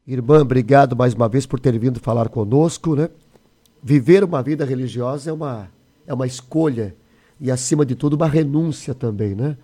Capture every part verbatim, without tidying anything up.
Irmã, obrigado mais uma vez por ter vindo falar conosco, né? Viver uma vida religiosa é uma, é uma escolha e, acima de tudo, uma renúncia também, né?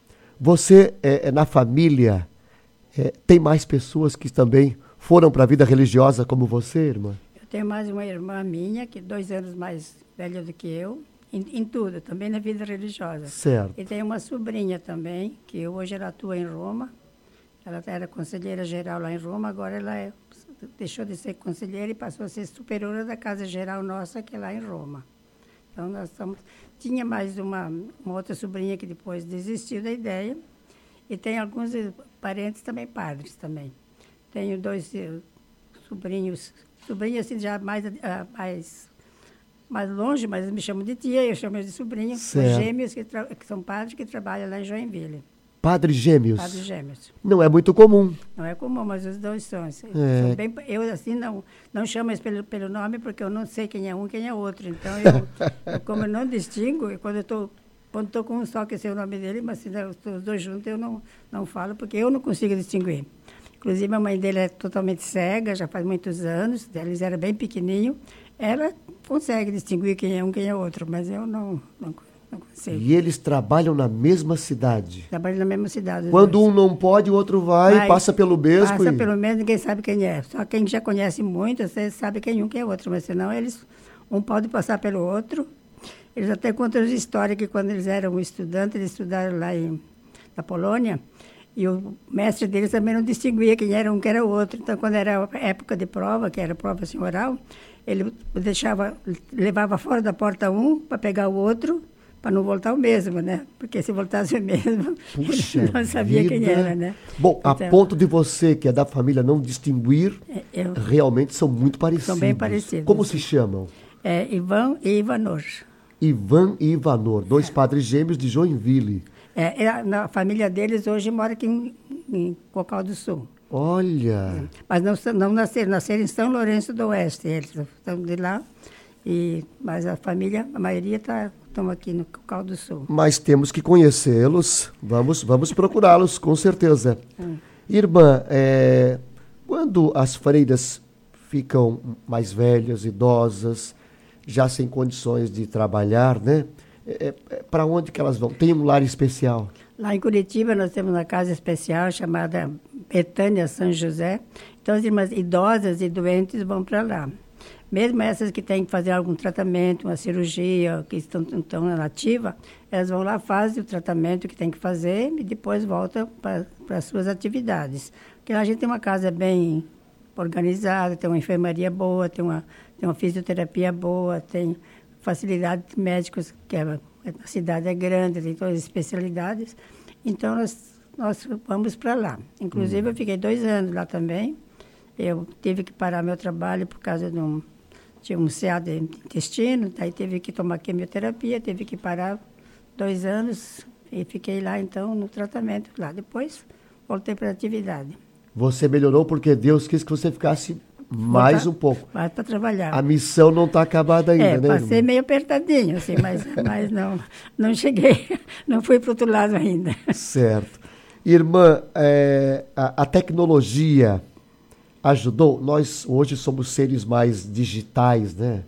Você, é, é, na família, é, tem mais pessoas que também foram para a vida religiosa como você, irmã? Eu tenho mais uma irmã minha, que é dois anos mais velha do que eu, em, em tudo, também na vida religiosa. Certo. E tenho uma sobrinha também, que hoje ela atua em Roma. Ela era conselheira geral lá em Roma, agora ela é, deixou de ser conselheira e passou a ser superiora da Casa Geral nossa, que é lá em Roma. Então, nós estamos... Tinha mais uma, uma outra sobrinha que depois desistiu da ideia. E tem alguns parentes também, padres também. Tenho dois uh, sobrinhos, sobrinhos assim, já mais, uh, mais, mais longe, mas eles me chamam de tia, eu chamo eles de sobrinho. Certo. Gêmeos que, tra- que são padres que trabalham lá em Joinville. Padres gêmeos? Padres gêmeos. Não é muito comum. Não é comum, mas os dois são. É. são bem, eu, assim, não, não chamo eles pelo, pelo nome, porque eu não sei quem é um e quem é outro. Então, eu, eu, como eu não distingo, e quando eu estou quando estou com um só, que sei o nome dele, mas se os dois juntos eu não, não falo, porque eu não consigo distinguir. Inclusive, a mãe dele é totalmente cega, já faz muitos anos, eles eram bem pequenininhos. Ela consegue distinguir quem é um e quem é outro, mas eu não, não Não consigo. E eles trabalham na mesma cidade? Trabalham na mesma cidade. Quando dois. um não pode, o outro vai, vai passa pelo mesmo. Passa e... pelo mesmo, ninguém sabe quem é. Só quem já conhece muito, você sabe quem um, quem é outro. Mas senão eles, um pode passar pelo outro. Eles até contam as histórias que quando eles eram estudantes, eles estudaram lá em, na Polônia, e o mestre deles também não distinguia quem era um, quem era o outro. Então, quando era época de prova, que era prova assim, oral, ele deixava, levava fora da porta um para pegar o outro, para não voltar o mesmo, né? Porque se voltasse o mesmo, Puxa ele não sabia vida. quem era, né? Bom, então, a ponto de você, que é da família, não distinguir, eu, realmente são muito parecidos. São bem parecidos. Como se chamam? É Ivan e Ivanor. Ivan e Ivanor, dois é. padres gêmeos de Joinville. É, é, a família deles hoje mora aqui em, em Cocal do Sul. Olha! Mas não, não nasceram, nasceram em São Lourenço do Oeste, eles estão de lá. E, mas a família, a maioria está estão aqui no Cocal do Sul. Mas temos que conhecê-los, vamos, vamos procurá-los, com certeza. Hum. Irmã, é, quando as freiras ficam mais velhas, idosas, já sem condições de trabalhar, né? É, é, para onde que elas vão? Tem um lar especial? Lá em Curitiba nós temos uma casa especial chamada Betânia São José. Então as irmãs idosas e doentes vão para lá. Mesmo essas que têm que fazer algum tratamento, uma cirurgia, que estão, estão na ativa, elas vão lá, fazem o tratamento que tem que fazer e depois voltam para as suas atividades. Porque lá a gente tem uma casa bem organizada, tem uma enfermaria boa, tem uma, tem uma fisioterapia boa, tem facilidade de médicos, que é, a cidade é grande, tem todas as especialidades. Então, nós, nós vamos para lá. Inclusive, hum. eu fiquei dois anos lá também. Eu tive que parar meu trabalho por causa de um... Tinha um C A de intestino, daí teve que tomar quimioterapia, teve que parar dois anos e fiquei lá, então, no tratamento lá. Depois, voltei para a atividade. Você melhorou porque Deus quis que você ficasse mais um pouco. Mais para trabalhar. A missão não está acabada ainda, é, né, passei irmã? meio apertadinho, assim, mas, mas não, não cheguei, não fui para o outro lado ainda. Certo. Irmã, é, a, a tecnologia ajudou? Nós hoje somos seres mais digitais, né?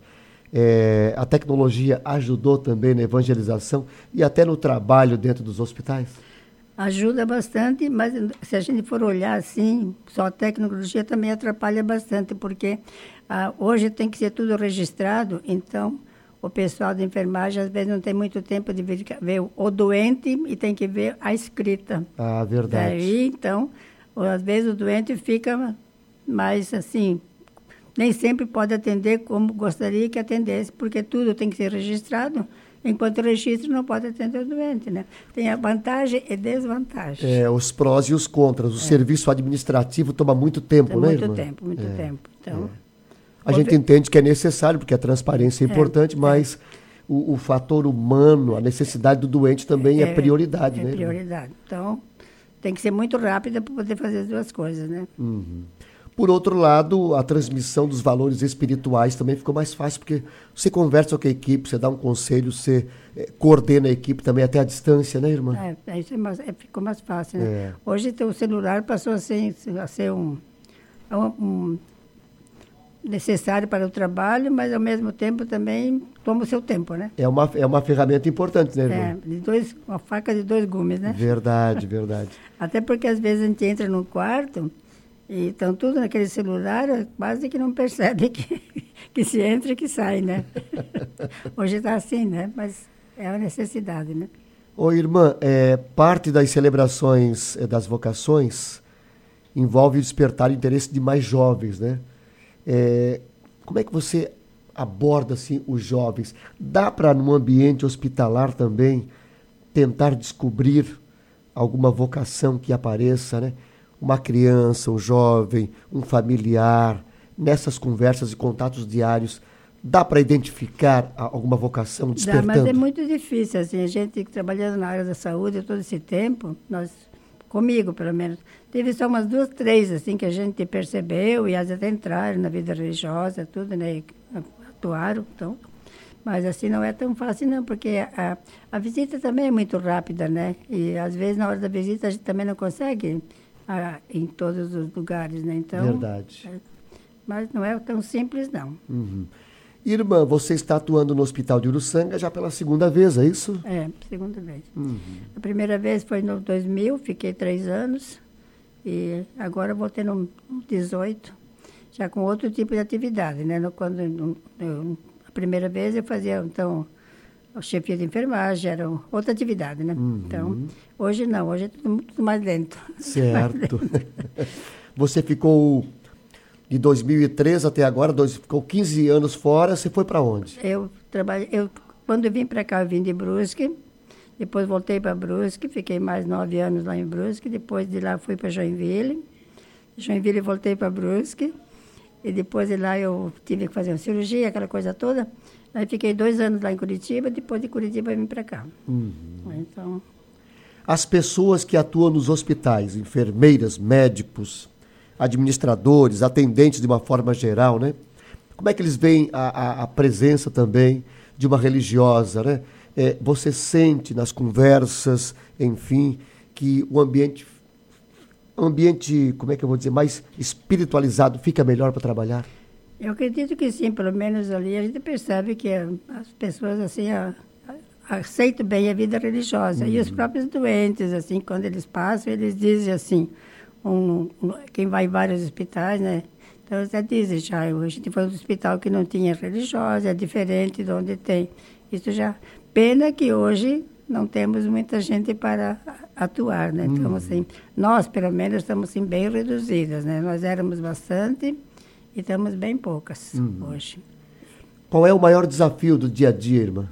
É, a tecnologia ajudou também na evangelização e até no trabalho dentro dos hospitais? Ajuda bastante, mas se a gente for olhar assim, só a tecnologia também atrapalha bastante, porque ah, hoje tem que ser tudo registrado, então o pessoal da enfermagem às vezes não tem muito tempo de ver, ver o doente e tem que ver a escrita. Ah, verdade. Daí, então, às vezes o doente fica mais assim, nem sempre pode atender como gostaria que atendesse, porque tudo tem que ser registrado. Enquanto registro, não pode atender o doente, né? Tem a vantagem e desvantagem. É, os prós e os contras. O é. serviço administrativo toma muito tempo, Tem né, muito irmã? Muito tempo, muito é. tempo. Então, é. A gente ver... entende que é necessário, porque a transparência é importante, é. mas o, o fator humano, a necessidade do doente também é, é prioridade, é né? É prioridade. Irmã? Então, tem que ser muito rápida para poder fazer as duas coisas, né? Uhum. Por outro lado, a transmissão dos valores espirituais também ficou mais fácil, porque você conversa com a equipe, você dá um conselho, você é, coordena a equipe também até a distância, né, irmã? É, isso é mais, é, ficou mais fácil, né? É. Hoje o celular passou a ser, a ser um, um, um, necessário para o trabalho, mas ao mesmo tempo também toma o seu tempo, né? É uma, é uma ferramenta importante, né, irmã? É, de dois, uma faca de dois gumes, né? Verdade, verdade. Até porque às vezes a gente entra num quarto e estão tudo naquele celular, quase que não percebe que, que se entra e que sai, né? Hoje está assim, né? Mas é uma necessidade, né? Ô, irmã, é, parte das celebrações é, das vocações envolve despertar o interesse de mais jovens, né? É, como é que você aborda assim, os jovens? Dá para, num ambiente hospitalar também, tentar descobrir alguma vocação que apareça, né? Uma criança, um jovem, um familiar, nessas conversas e contatos diários, dá para identificar alguma vocação despertando? Dá, mas é muito difícil, assim, a gente trabalhando na área da saúde todo esse tempo, nós, comigo pelo menos, teve só umas duas, três, assim, que a gente percebeu e às vezes entraram na vida religiosa, tudo, né, atuaram, então, mas assim não é tão fácil não, porque a, a visita também é muito rápida, né, e às vezes na hora da visita a gente também não consegue a, em todos os lugares, né, então... Verdade. É, mas não é tão simples, não. Uhum. Irmã, você está atuando no Hospital de Uruçanga já pela segunda vez, é isso? É, segunda vez. Uhum. A primeira vez foi no dois mil, fiquei três anos, e agora voltei no dezoito, já com outro tipo de atividade, né? No, quando, no, no, a primeira vez eu fazia, então, o chefia de enfermagem, era outra atividade, né? Uhum. Então, hoje não, hoje é tudo muito mais lento. Certo. Você ficou... De dois mil e três até agora, dois, ficou quinze anos fora, você foi para onde? Eu trabalhei, eu, quando eu vim para cá, eu vim de Brusque, depois voltei para Brusque, fiquei mais nove anos lá em Brusque, depois de lá fui para Joinville, Joinville voltei para Brusque, e depois de lá eu tive que fazer uma cirurgia, aquela coisa toda, aí fiquei dois anos lá em Curitiba, depois de Curitiba eu vim para cá. Uhum. Então... As pessoas que atuam nos hospitais, enfermeiras, médicos... administradores, atendentes de uma forma geral, né? Como é que eles veem a, a, a presença também de uma religiosa, né? É, você sente nas conversas, enfim, que o ambiente, ambiente, como é que eu vou dizer, mais espiritualizado fica melhor para trabalhar? Eu acredito que sim, pelo menos ali a gente percebe que as pessoas, assim, a, a, aceitam bem a vida religiosa. Uhum. E os próprios doentes, assim, quando eles passam, eles dizem assim... Um, um, quem vai em vários hospitais, né? Então, você dizem já, a gente foi um hospital que não tinha religiosa, é diferente de onde tem. Isso já... Pena que hoje não temos muita gente para atuar, né? Então, hum. assim, nós, pelo menos, estamos assim, bem reduzidas, né? Nós éramos bastante e estamos bem poucas hum. hoje. Qual é o maior desafio do dia a dia, irmã?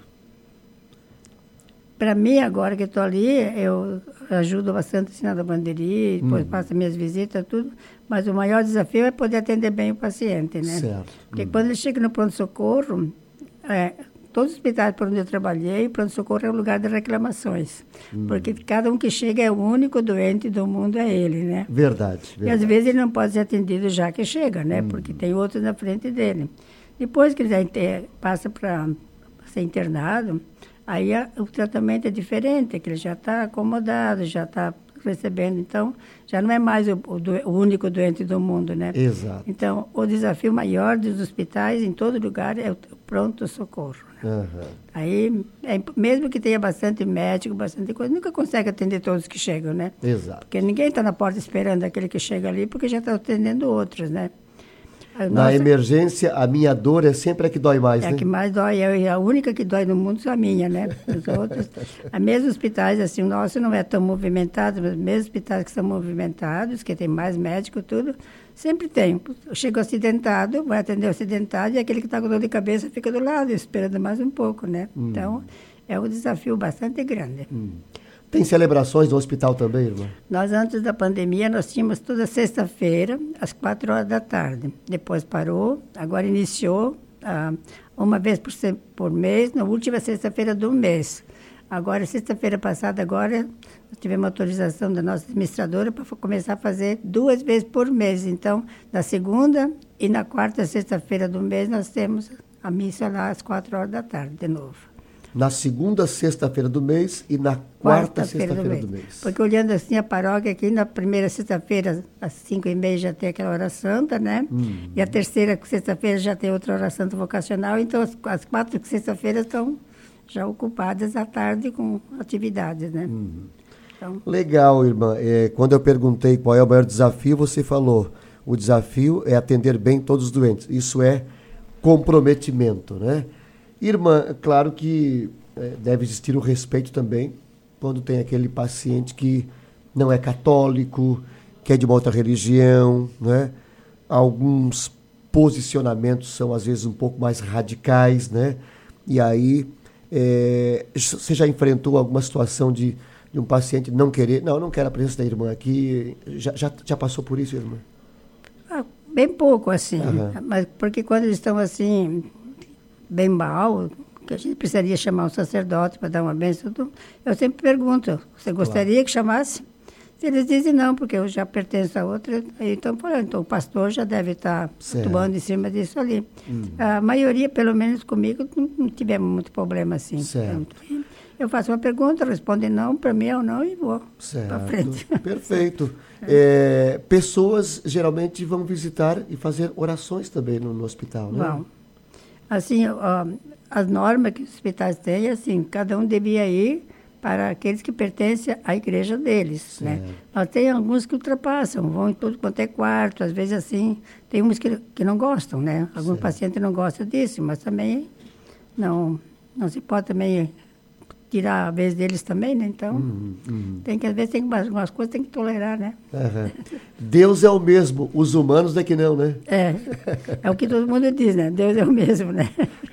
Para mim, agora que estou ali, eu ajudo bastante assim, na lavanderia, depois hum. faço minhas visitas, tudo. Mas o maior desafio é poder atender bem o paciente, né? Certo. Porque hum. quando ele chega no pronto-socorro, é, todos os hospitais por onde eu trabalhei, o pronto-socorro é um lugar de reclamações. Hum. Porque cada um que chega é o único doente do mundo, é ele, né? Verdade, verdade. E às vezes ele não pode ser atendido já que chega, né? Hum. Porque tem outros na frente dele. Depois que ele já passa para ser internado... Aí a, o tratamento é diferente, que ele já está acomodado, já está recebendo, então já não é mais o, o, do, o único doente do mundo, né? Exato. Então, o desafio maior dos hospitais em todo lugar é o pronto-socorro. Né? Uhum. Aí, é, mesmo que tenha bastante médico, bastante coisa, nunca consegue atender todos que chegam, né? Exato. Porque ninguém está na porta esperando aquele que chega ali, porque já está atendendo outros, né? A Na nossa... emergência, a minha dor é sempre a que dói mais, é né? É a que mais dói, é a única que dói no mundo é a minha, né? Os outros, a mesmos hospitais, assim, o nosso não é tão movimentado, mas os mesmos hospitais que são movimentados, que tem mais médico, tudo, sempre tem. Chega acidentado, vai atender o acidentado, e aquele que está com dor de cabeça fica do lado, esperando mais um pouco, né? Hum. Então, é um desafio bastante grande. Hum. Tem celebrações no hospital também, irmã? Nós, antes da pandemia, nós tínhamos toda sexta-feira, às quatro horas da tarde. Depois parou, agora iniciou ah, uma vez por, por mês, na última sexta-feira do mês. Agora, sexta-feira passada, agora, nós tivemos autorização da nossa administradora para começar a fazer duas vezes por mês. Então, na segunda e na quarta sexta-feira do mês, nós temos a missa lá às quatro horas da tarde, de novo. Na segunda sexta-feira do mês e na quarta sexta-feira do mês. Porque olhando assim a paróquia aqui, na primeira sexta-feira, às cinco e meia, já tem aquela hora santa, né? Uhum. E a terceira sexta-feira já tem outra hora santa vocacional. Então, as, as quatro sexta-feiras estão já ocupadas à tarde com atividades, né? Uhum. Então, legal, irmã. É, quando eu perguntei qual é o maior desafio, você falou, o desafio é atender bem todos os doentes. Isso é comprometimento, né? Irmã, claro que é, deve existir o respeito também quando tem aquele paciente que não é católico, que é de uma outra religião, né? Alguns posicionamentos são, às vezes, um pouco mais radicais, né? E aí, é, você já enfrentou alguma situação de, de um paciente não querer... Não, eu não quero a presença da irmã aqui. Já, já, já passou por isso, irmã? Ah, bem pouco, assim. Uhum. Mas porque quando eles estão, assim... bem mal, que a gente precisaria chamar um sacerdote para dar uma bênção, eu sempre pergunto, você gostaria claro. que chamasse? Se eles dizem não, porque eu já pertenço a outra, então, então o pastor já deve estar atuando em cima disso ali. Hum. A maioria, pelo menos comigo, não, não tivemos muito problema assim. Certo. Então, eu faço uma pergunta, respondem não, para mim é ou não, e vou para frente. Perfeito. É, pessoas geralmente vão visitar e fazer orações também no, no hospital, né? Vão. Assim, ó, as normas que os hospitais têm, assim, cada um devia ir para aqueles que pertencem à igreja deles, né? Mas tem alguns que ultrapassam, vão em tudo quanto é quarto, às vezes assim, tem uns que, que não gostam, né? Alguns certo. pacientes não gostam disso, mas também não, não se pode também tirar a vez deles também, né? Então, uhum, uhum. tem que, às vezes, tem algumas coisas tem que tolerar, né? Uhum. Deus é o mesmo, os humanos é que não, né? É, é o que todo mundo diz, né? Deus é o mesmo, né?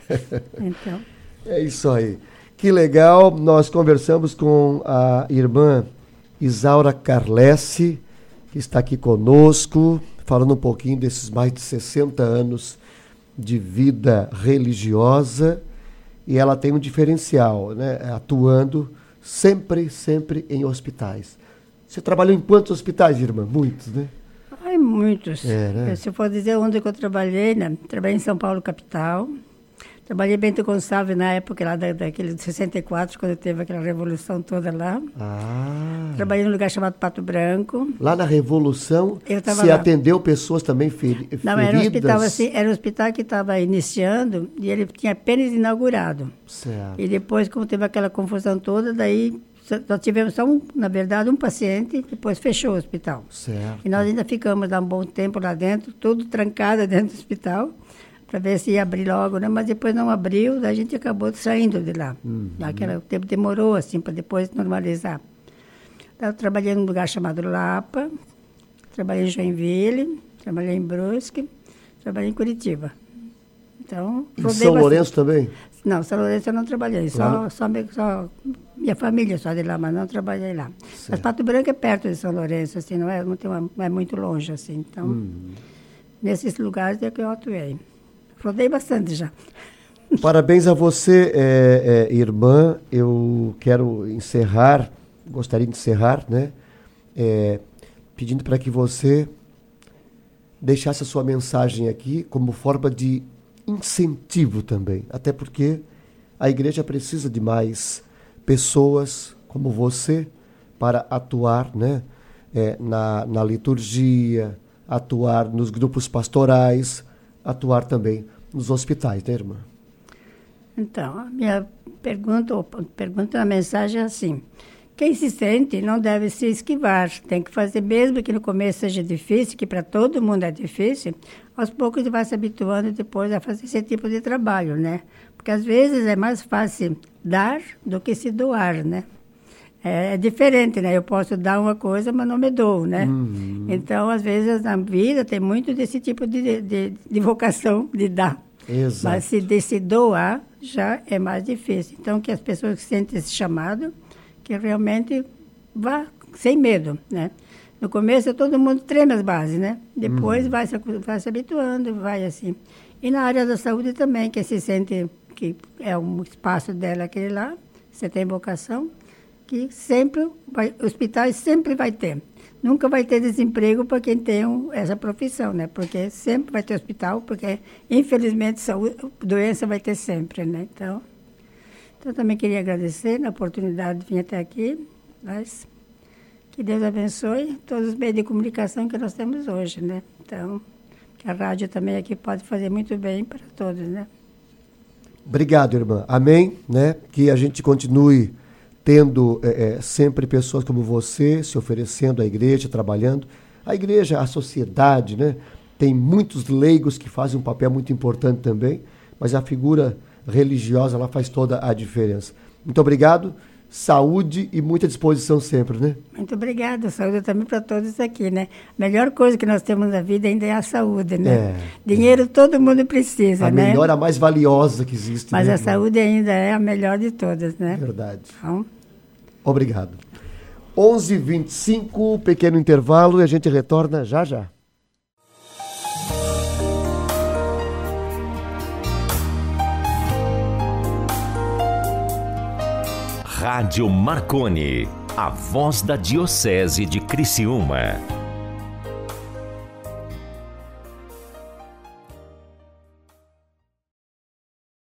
Então. É isso aí. Que legal, nós conversamos com a irmã Isaura Carlesse, que está aqui conosco, falando um pouquinho desses mais de sessenta anos de vida religiosa. E ela tem um diferencial, né? Atuando sempre, sempre em hospitais. Você trabalhou em quantos hospitais, irmã? Muitos, né? Ai, muitos. É, né? Se eu for dizer onde que eu trabalhei, né? Trabalhei em São Paulo, capital. Trabalhei em Bento Gonçalves na época lá da, daquele de sessenta e quatro, quando teve aquela revolução toda lá. Ah. Trabalhei num lugar chamado Pato Branco. Lá na Revolução, você lá. atendeu pessoas também feri- feridas? Não, era um hospital assim, era um hospital que estava iniciando e ele tinha apenas inaugurado. Certo. E depois, como teve aquela confusão toda, daí só tivemos só um, na verdade, um paciente, depois fechou o hospital. Certo. E nós ainda ficamos lá um bom tempo lá dentro, tudo trancado dentro do hospital, para ver se ia abrir logo, né? Mas depois não abriu, daí a gente acabou saindo de lá. Uhum. Naquele tempo demorou, assim, para depois normalizar. Então, eu trabalhei num lugar chamado Lapa, trabalhei em Joinville, trabalhei em Brusque, trabalhei em Curitiba. Então, em São Lourenço também? Não, São Lourenço eu não trabalhei, só, só, só minha família só de lá, mas não trabalhei lá. Certo. Mas Pato Branco é perto de São Lourenço, assim, não é, não, tem uma, não é muito longe, assim. Então, uhum. nesses lugares é que eu atuei. Rodei bastante já. Parabéns a você, é, é, irmã. Eu quero encerrar, gostaria de encerrar, né? É, pedindo para que você deixasse a sua mensagem aqui como forma de incentivo também. Até porque a igreja precisa de mais pessoas como você para atuar, né? É, na, na liturgia, atuar nos grupos pastorais, atuar também nos hospitais, né, irmã? Então, a minha pergunta, ou pergunta, a mensagem é assim: quem se sente não deve se esquivar, tem que fazer, mesmo que no começo seja difícil, que para todo mundo é difícil, aos poucos ele vai se habituando depois a fazer esse tipo de trabalho, né? Porque às vezes é mais fácil dar do que se doar, né? É, é diferente, né? Eu posso dar uma coisa, mas não me dou, né? Uhum. Então, às vezes, na vida tem muito desse tipo de, de, de vocação de dar. Exato. Mas se de se doar, já é mais difícil. Então, que as pessoas que sentem esse chamado, que realmente vá sem medo, né? No começo, todo mundo treme as bases, né? Depois uhum. vai, se, vai se habituando, vai assim. E na área da saúde também, quem se sente que é um espaço dela aquele lá, você tem vocação, que sempre, vai, hospitais sempre vai ter. Nunca vai ter desemprego para quem tem um, essa profissão, né? Porque sempre vai ter hospital, porque, infelizmente, saúde, doença vai ter sempre, né? Então, Então, também queria agradecer na oportunidade de vir até aqui, mas que Deus abençoe todos os meios de comunicação que nós temos hoje, né? Então, que a rádio também aqui pode fazer muito bem para todos, né? Obrigado, irmã. Amém, né? Que a gente continue tendo é, é, sempre pessoas como você se oferecendo à igreja, trabalhando. A igreja, a sociedade, né? Tem muitos leigos que fazem um papel muito importante também, mas a figura religiosa, ela faz toda a diferença. Muito obrigado, saúde e muita disposição sempre, né? Muito obrigada, saúde também para todos aqui, né? A melhor coisa que nós temos na vida ainda é a saúde, né? É, Dinheiro é. todo mundo precisa, a né? A melhor, a mais valiosa que existe. Mas né? a saúde ainda é a melhor de todas, né? Verdade. Então, obrigado. onze e vinte e cinco, pequeno intervalo e a gente retorna já já. Rádio Marconi, a voz da Diocese de Criciúma.